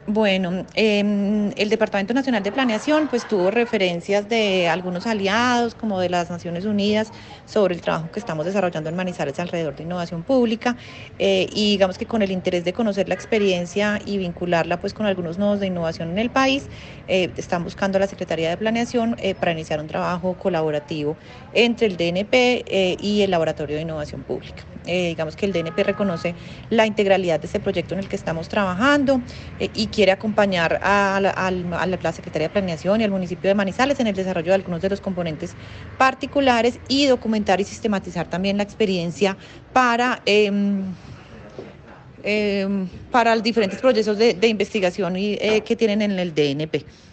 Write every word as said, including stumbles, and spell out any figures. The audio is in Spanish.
Bueno, em, el Departamento Nacional de Planeación pues tuvo referencias de algunos aliados como de las Naciones Unidas sobre el trabajo que estamos desarrollando en Manizales alrededor de innovación pública, eh, y digamos que con el interés de conocer la experiencia y vincularla pues con algunos nodos de innovación en el país, eh, están buscando a la Secretaría de Planeación eh, para iniciar un trabajo colaborativo entre el D N P eh, y el Laboratorio de Innovación Pública. Eh, digamos que el D N P reconoce la integralidad de este proyecto en el que estamos trabajando eh, y quiere acompañar a la, a la Secretaría de Planeación y al municipio de Manizales en el desarrollo de algunos de los componentes particulares y documentar y sistematizar también la experiencia para, eh, eh, para los diferentes procesos de, de investigación y, eh, que tienen en el D N P.